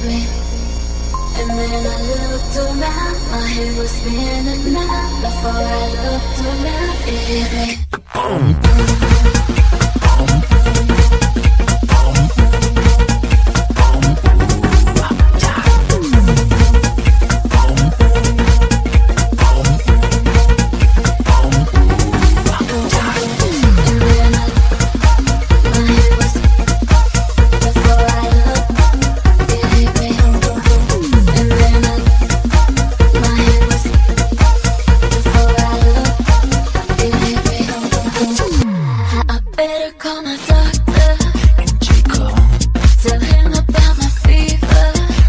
me. And then I looked around, my head was spinning now. Before I looked around, it hit me. Call my doctor, tell him about my fever.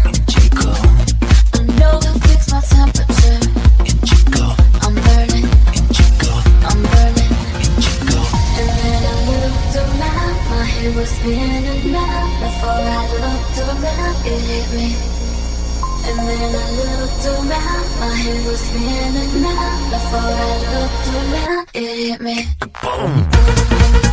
I know he'll fix my temperature. I'm burning, I'm burning. And then I looked around, my head was spinning round. Before I looked around, it hit me. And then I looked around, my head was spinning round. Before I looked around, it hit me.